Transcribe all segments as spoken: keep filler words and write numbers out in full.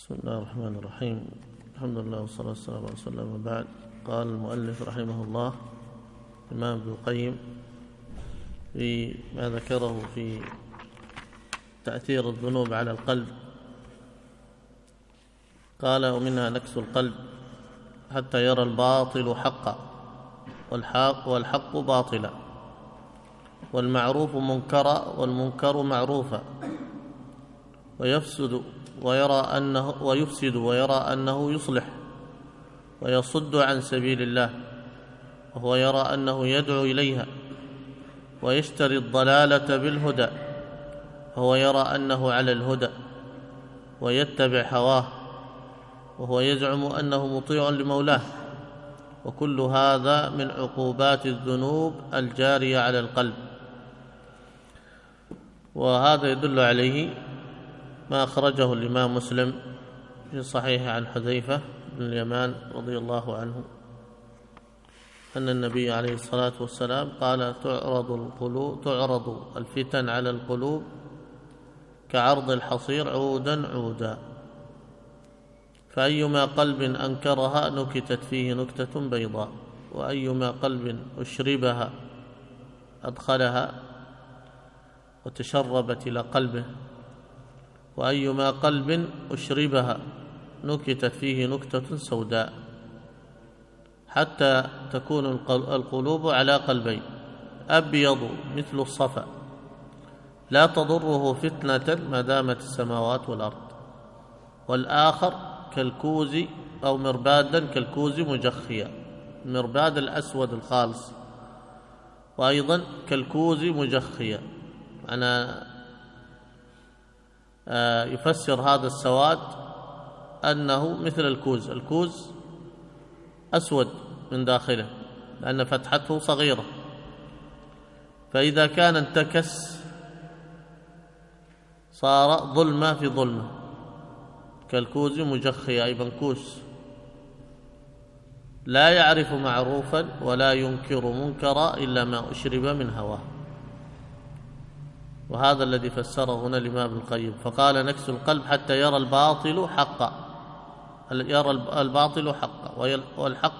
بسم الله الرحمن الرحيم. الحمد لله والصلاة والسلام على رسول الله وبعد. قال المؤلف رحمه الله الإمام ابن القيم فيما ذكره في تأثير الذنوب على القلب، قال: ومنها نكس القلب حتى يرى الباطل حقا والحق, والحق باطلا، والمعروف منكرا والمنكر معروفا، ويفسد ويرى أنه ويفسد ويرى أنه يصلح ويصد عن سبيل الله، وهو يرى أنه يدعو إليها، ويشتري الضلالة بالهدى وهو يرى أنه على الهدى، ويتبع هواه وهو يزعم أنه مطيع لمولاه. وكل هذا من عقوبات الذنوب الجارية على القلب. وهذا يدل عليه ما أخرجه الإمام مسلم في صحيح عن حذيفة بن اليمان رضي الله عنه أن النبي عليه الصلاة والسلام قال: تعرض القلوب تعرض الفتن على القلوب كعرض الحصير عودا عودا، فأيما قلب أنكرها نكتت فيه نكتة بيضاء، وأيما قلب أشربها أدخلها وتشربت إلى قلبه، وأيما قلب أشربها نكتت فيه نكتة سوداء، حتى تكون القلوب على قلبين: أبيض مثل الصفا لا تضره فتنة ما دامت السماوات والأرض، والآخر كالكوز أو مربادا كالكوز مجخيا، المرباد الأسود الخالص، وأيضا كالكوز مجخيا. أنا يفسر هذا السواد أنه مثل الكوز، الكوز أسود من داخله لأن فتحته صغيرة، فإذا كان انتكس صار ظلمة في ظلمة، كالكوز مجخية أي منكوس، لا يعرف معروفا ولا ينكر منكرا إلا ما أشرب من هواه. وهذا الذي فسره هنا الإمام ابن القيم، فقال: نكس القلب حتى يرى الباطل حقا، يرى الباطل حقا والحق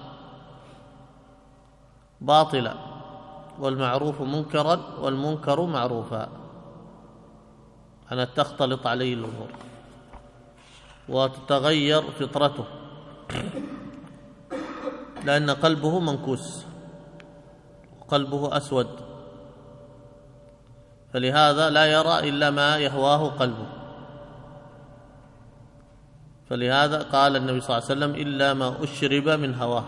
باطلا، والمعروف منكرا والمنكر معروفا، أن تختلط عليه الأمور وتتغير فطرته، لأن قلبه منكوس وقلبه أسود، فلهذا لا يرى إلا ما يهواه قلبه. فلهذا قال النبي صلى الله عليه وسلم: إلا ما أشرب من هواه.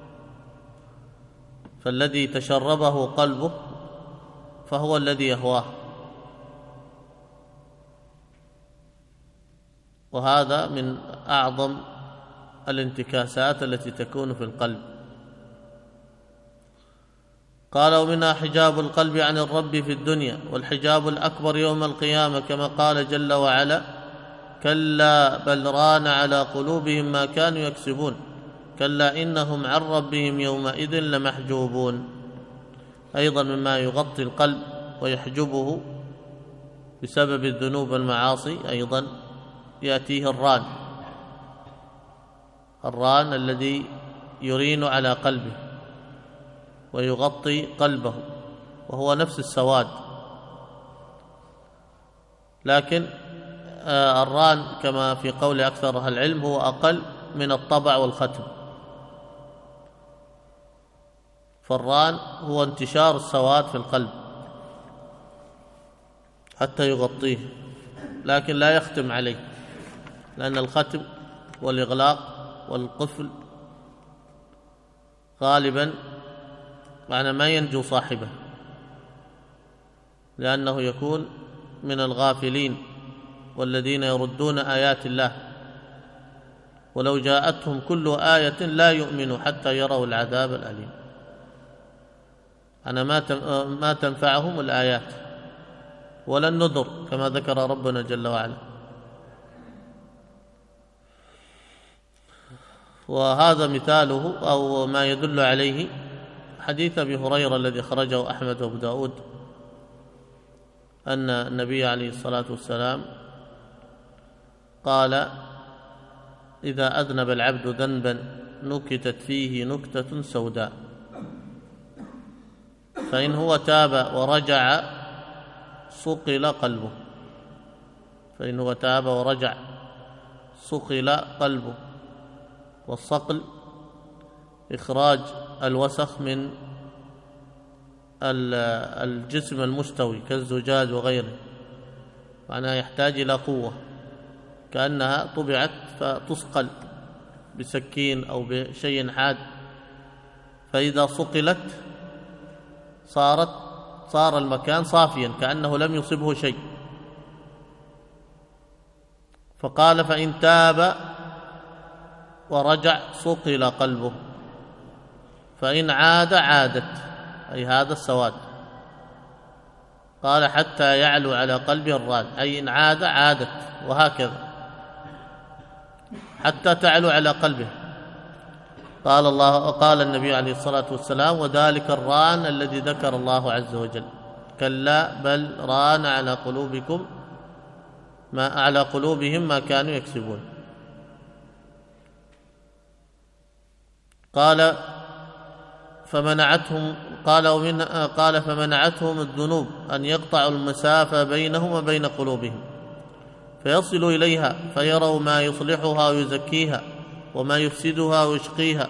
فالذي تشربه قلبه فهو الذي يهواه، وهذا من أعظم الانتكاسات التي تكون في القلب. قال: ومنها حجاب القلب عن الرب في الدنيا، والحجاب الأكبر يوم القيامة، كما قال جل وعلا: كلا بل ران على قلوبهم ما كانوا يكسبون، كلا إنهم عن ربهم يومئذ لمحجوبون. أيضا مما يغطي القلب ويحجبه بسبب الذنوب والمعاصي أيضا يأتيه الران، الران الذي يرين على قلبه ويغطي قلبه، وهو نفس السواد، لكن الران كما في قول أكثر أهل العلم هو أقل من الطبع والختم. فالران هو انتشار السواد في القلب حتى يغطيه، لكن لا يختم عليه، لأن الختم والإغلاق والقفل غالبا معنى ما ينجو صاحبه، لأنه يكون من الغافلين والذين يردون آيات الله، ولو جاءتهم كل آية لا يؤمنوا حتى يروا العذاب الأليم. أنا ما تنفعهم الآيات ولا النذر كما ذكر ربنا جل وعلا. وهذا مثاله أو ما يدل عليه حديث أبي هريرة الذي خرجه أحمد وأبو داود، أن النبي عليه الصلاة والسلام قال: إذا أذنب العبد ذنبا نكتت فيه نكتة سوداء، فإن هو تاب ورجع صقل قلبه، فإن هو تاب ورجع صقل قلبه. والصقل إخراج الوسخ من الجسم المستوي كالزجاج وغيره، معناه يحتاج إلى قوة، كأنها طبعت فتصقل بسكين أو بشيء حاد، فإذا صقلت صارت صار المكان صافيا كأنه لم يصبه شيء. فقال فإن تاب ورجع صقل قلبه، فإن عاد عادت، أي هذا السواد. قال حتى يعلو على قلبه الراد، أي إن عاد عادت، وهكذا حتى تعلو على قلبه. قال الله قال النبي عليه الصلاة والسلام وذلك الران الذي ذكر الله عز وجل، كلا بل ران على قلوبكم ما على قلوبهم ما كانوا يكسبون. قال فمنعتهم قال ومن قال فمنعتهم الذنوب أن يقطعوا المسافة بينهم وبين قلوبهم فيصلوا إليها فيروا ما يصلحها ويزكيها وما يفسدها ويشقيها،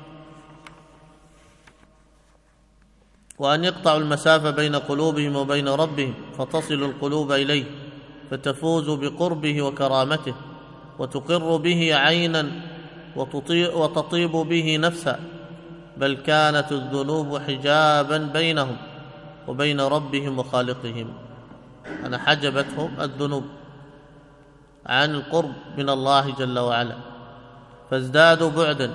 وأن يقطعوا المسافة بين قلوبهم وبين ربهم فتصل القلوب إليه فتفوز بقربه وكرامته وتقر به عينا وتطيب به نفسا، بل كانت الذنوب حجابا بينهم وبين ربهم وخالقهم، أنا حجبتهم الذنوب عن القرب من الله جل وعلا، فازدادوا بعدا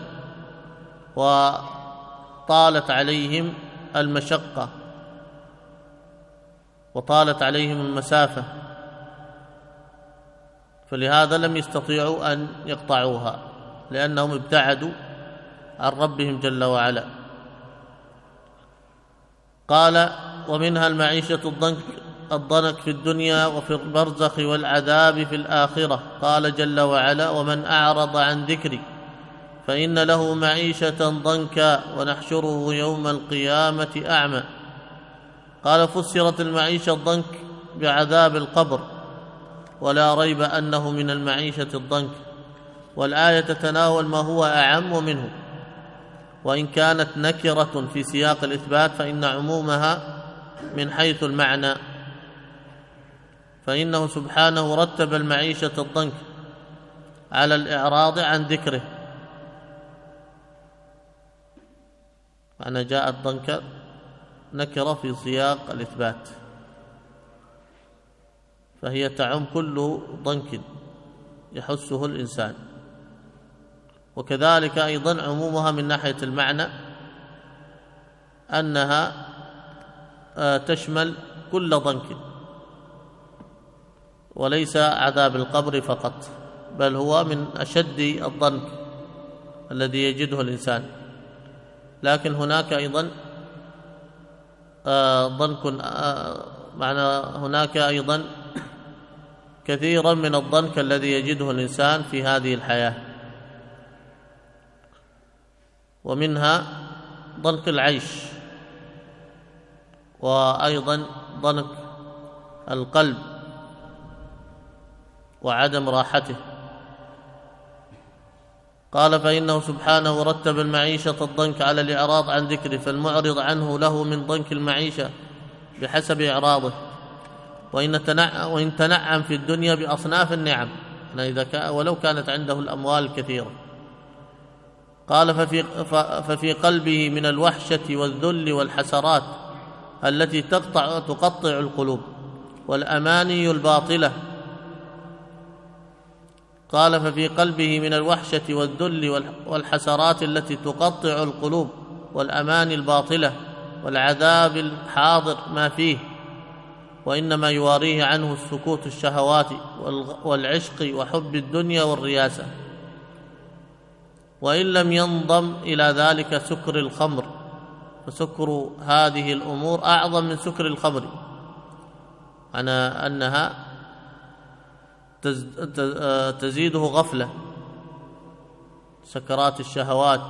وطالت عليهم المشقة وطالت عليهم المسافة، فلهذا لم يستطيعوا أن يقطعوها لأنهم ابتعدوا عن ربهم جل وعلا. قال ومنها المعيشة الضنك الضنك في الدنيا وفي البرزخ والعذاب في الآخرة. قال جل وعلا ومن أعرض عن ذكري فإن له معيشة ضنكا ونحشره يوم القيامة أعمى. قال فسرت المعيشة الضنك بعذاب القبر، ولا ريب أنه من المعيشة الضنك، والآية تتناول ما هو أعم منه، وإن كانت نكرة في سياق الإثبات فإن عمومها من حيث المعنى، فإنه سبحانه رتب المعيشة الضنك على الإعراض عن ذكره، معنى جاءت ضنك نكرة في سياق الإثبات، فهي تعم كل ضنك يحسه الإنسان، وكذلك أيضا عمومها من ناحية المعنى أنها تشمل كل ضنك، وليس عذاب القبر فقط، بل هو من أشد الضنك الذي يجده الإنسان. لكن هناك أيضا ضنك معنى هناك أيضا كثيرا من الضنك الذي يجده الإنسان في هذه الحياة، ومنها ضنك العيش، وأيضا ضنك القلب وعدم راحته. قال فإنه سبحانه رتب المعيشة الضنك على الإعراض عن ذكره، فالمعرض عنه له من ضنك المعيشة بحسب إعراضه، وإن وإن تنعم في الدنيا بأصناف النعم إذا كان ولو كانت عنده الأموال الكثيرة. قال ففي, ففي قلبه من الوحشة والذل والحسرات التي تقطع تقطع القلوب والأماني الباطلة. قال ففي قلبه من الوحشة والذل والحسرات التي تقطع القلوب والأماني الباطلة والعذاب الحاضر ما فيه، وإنما يواريه عنه السكوت الشهوات والعشق وحب الدنيا والرياسة، وإن لم ينضم إلى ذلك سكر الخمر، فسكر هذه الأمور أعظم من سكر الخمر، على أنها تزيده غفلة سكرات الشهوات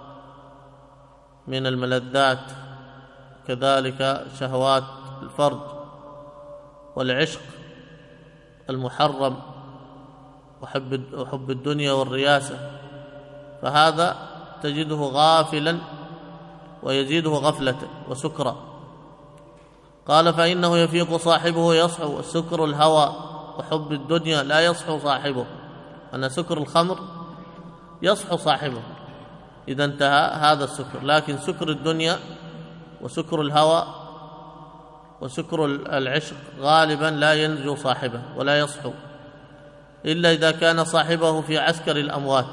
من الملذات، كذلك شهوات الفرج والعشق المحرم وحب الدنيا والرياسة، فهذا تجده غافلا ويزيده غفلة وسكرا. قال فإنه يفيق صاحبه يصحو، والسكر الهوى وحب الدنيا لا يصحو صاحبه، أن سكر الخمر يصحو صاحبه إذا انتهى هذا السكر، لكن سكر الدنيا وسكر الهوى وسكر العشق غالبا لا ينجو صاحبه ولا يصحو إلا إذا كان صاحبه في عسكر الأموات.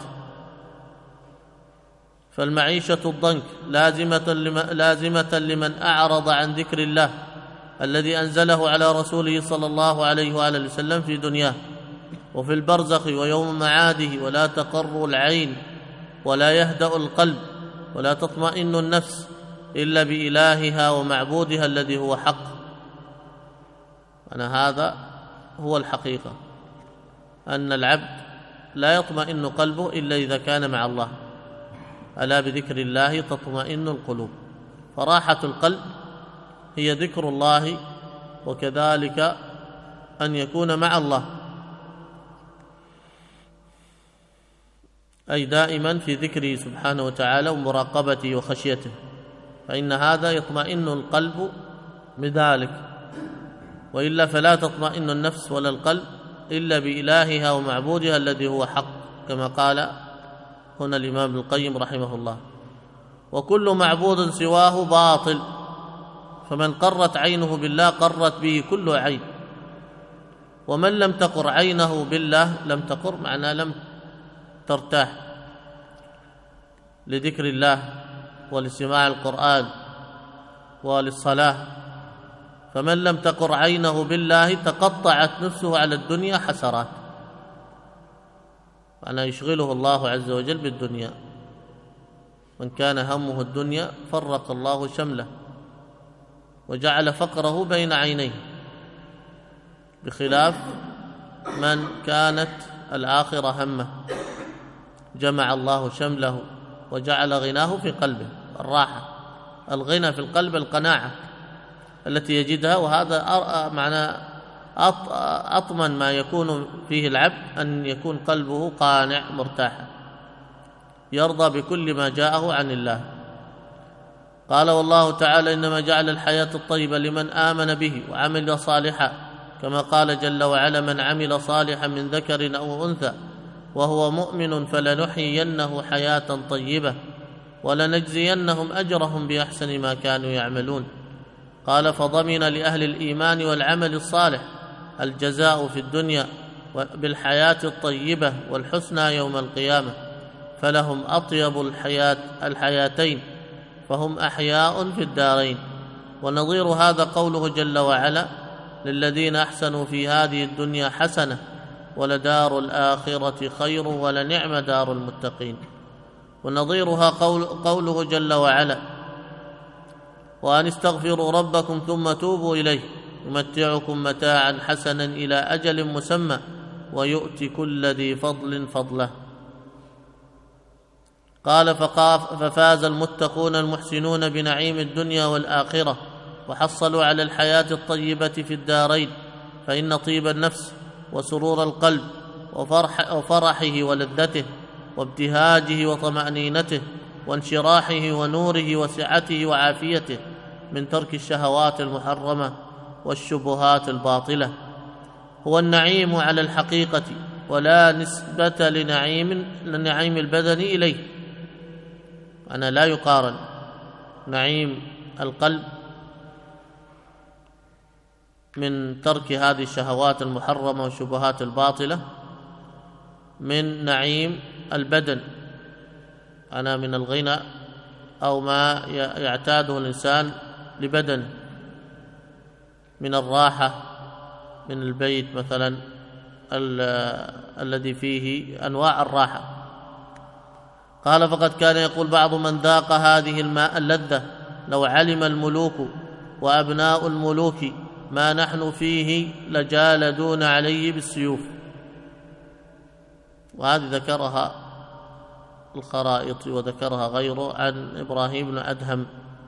فالمعيشة الضنك لازمة لمن, لازمة لمن أعرض عن ذكر الله الذي أنزله على رسوله صلى الله عليه وآله وسلم في دنياه وفي البرزخ ويوم معاده، ولا تقر العين ولا يهدأ القلب ولا تطمئن النفس إلا بإلهها ومعبودها الذي هو حق. أنا هذا هو الحقيقة، أن العبد لا يطمئن قلبه إلا إذا كان مع الله، ألا بذكر الله تطمئن القلوب. فراحة القلب هي ذكر الله، وكذلك أن يكون مع الله، أي دائما في ذكره سبحانه وتعالى ومراقبته وخشيته، فإن هذا يطمئن القلب بذلك، وإلا فلا تطمئن النفس ولا القلب إلا بإلهها ومعبودها الذي هو حق، كما قال هنا الإمام ابن القيم رحمه الله. وكل معبود سواه باطل، فمن قرت عينه بالله قرت به كل عين، ومن لم تقر عينه بالله لم تقر، معناه لم ترتاح لذكر الله ولسماع القرآن وللصلاة. فمن لم تقر عينه بالله تقطعت نفسه على الدنيا حسرات، معناه يشغله الله عز وجل بالدنيا. من كان همه الدنيا فرق الله شمله وجعل فقره بين عينيه، بخلاف من كانت الآخرة همه جمع الله شمله وجعل غناه في قلبه، الراحة، الغنى في القلب، القناعة التي يجدها. وهذا معنى أطمن ما يكون فيه العبد، أن يكون قلبه قانع مرتاحا يرضى بكل ما جاءه عن الله. قال والله تعالى إنما جعل الحياة الطيبة لمن آمن به وعمل صالحا، كما قال جل وعلا من عمل صالحا من ذكر أو أنثى وهو مؤمن فلنحيينه حياة طيبة ولنجزينهم أجرهم بأحسن ما كانوا يعملون. قال فضمن لأهل الإيمان والعمل الصالح الجزاء في الدنيا بالحياة الطيبة والحسنى يوم القيامة، فلهم أطيب الحياة الحياتين، فهم أحياء في الدارين. ونظير هذا قوله جل وعلا للذين أحسنوا في هذه الدنيا حسنة ولدار الآخرة خير ولنعم دار المتقين. ونظيرها قول قوله جل وعلا وأن استغفروا ربكم ثم توبوا إليه يمتعكم متاعا حسنا إلى أجل مسمى ويؤتي كل ذي فضل فضله. قال ففاز المتقون المحسنون بنعيم الدنيا والآخرة وحصلوا على الحياة الطيبة في الدارين، فإن طيب النفس وسرور القلب وفرح وفرحه ولذته وابتهاجه وطمأنينته وانشراحه ونوره وسعته وعافيته من ترك الشهوات المحرمة والشبهات الباطلة هو النعيم على الحقيقة، ولا نسبة لنعيم لنعيم البدن إليه. أنا لا يقارن نعيم القلب من ترك هذه الشهوات المحرمة والشبهات الباطلة من نعيم البدن، أنا من الغنى أو ما يعتاده الإنسان لبدنه من الراحة، من البيت مثلا الذي فيه أنواع الراحة. قال فقد كان يقول بعض من ذاق هذه الماء اللذة لو علم الملوك وأبناء الملوك ما نحن فيه لجالدون عليه بالسيوف. وهذه ذكرها الخرائط وذكرها غيره عن إبراهيم بن أدهم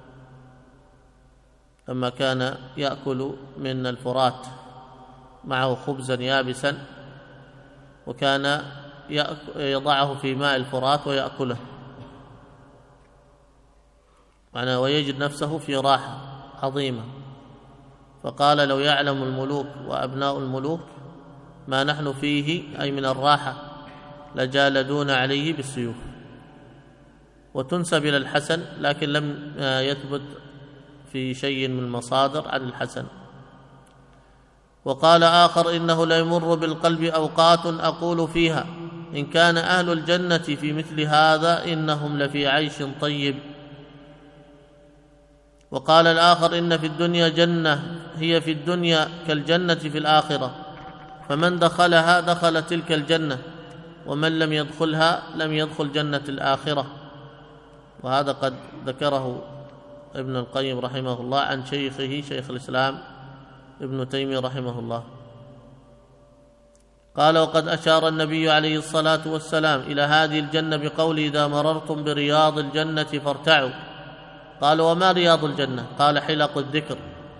لما كان يأكل من الفرات معه خبزا يابسا وكان يضعه في ماء الفرات ويأكله معناه ويجد نفسه في راحة عظيمة، فقال لو يعلم الملوك وأبناء الملوك ما نحن فيه أي من الراحة لجالدون عليه بالسيوف. وتنسب إلى الحسن لكن لم يثبت في شيء من المصادر عن الحسن. وقال آخر إنه ليمر بالقلب أوقات أقول فيها إن كان أهل الجنة في مثل هذا إنهم لفي عيش طيب. وقال الآخر إن في الدنيا جنة هي في الدنيا كالجنة في الآخرة، فمن دخلها دخل تلك الجنة ومن لم يدخلها لم يدخل جنة الآخرة. وهذا قد ذكره ابن القيم رحمه الله عن شيخه شيخ الإسلام ابن تيمية رحمه الله. قال وقد أشار النبي عليه الصلاة والسلام إلى هذه الجنة بقوله إذا مررتم برياض الجنة فارتعوا. قال وما رياض الجنة؟ قال حلق الذكر.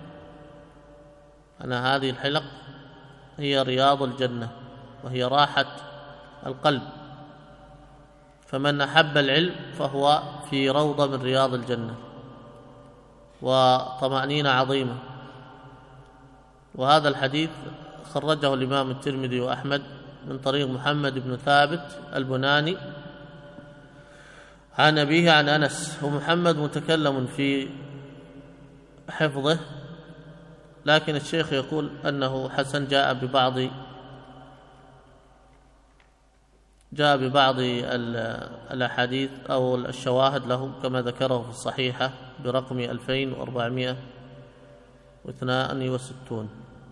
أنا هذه الحلق هي رياض الجنة وهي راحة القلب، فمن أحب العلم فهو في روضة من رياض الجنة وطمأنينة عظيمة. وهذا الحديث خرجه الإمام الترمذي وأحمد من طريق محمد بن ثابت البناني عن أبيه عن أنس. ومحمد متكلم في حفظه، لكن الشيخ يقول أنه حسن جاء ببعض جاء ببعض الأحاديث أو الشواهد له كما ذكره في الصحيحة برقم ألفين وأربعمائة واثنان وستين.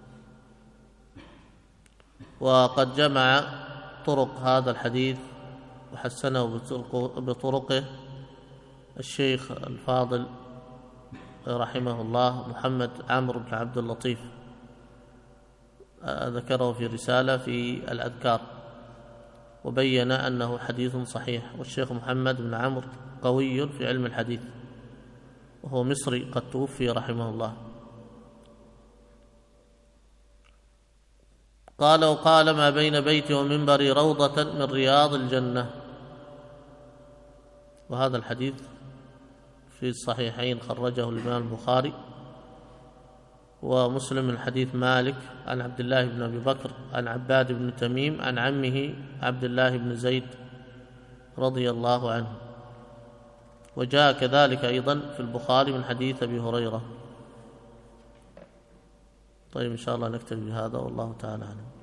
وقد جمع طرق هذا الحديث وحسنه بطرقه الشيخ الفاضل رحمه الله محمد عمرو بن عبد اللطيف، ذكره في رسالة في الأذكار وبين أنه حديث صحيح. والشيخ محمد بن عمرو قوي في علم الحديث وهو مصري قد توفي رحمه الله. قال وقال ما بين بيتي ومنبري روضة من رياض الجنة. وهذا الحديث في الصحيحين خرجه الإمام البخاري ومسلم من حديث مالك عن عبد الله بن أبي بكر عن عباد بن تميم عن عمه عبد الله بن زيد رضي الله عنه. وجاء كذلك أيضا في البخاري من حديث أبي هريرة. طيب إن شاء الله نكتفي بهذا والله تعالى أعلم.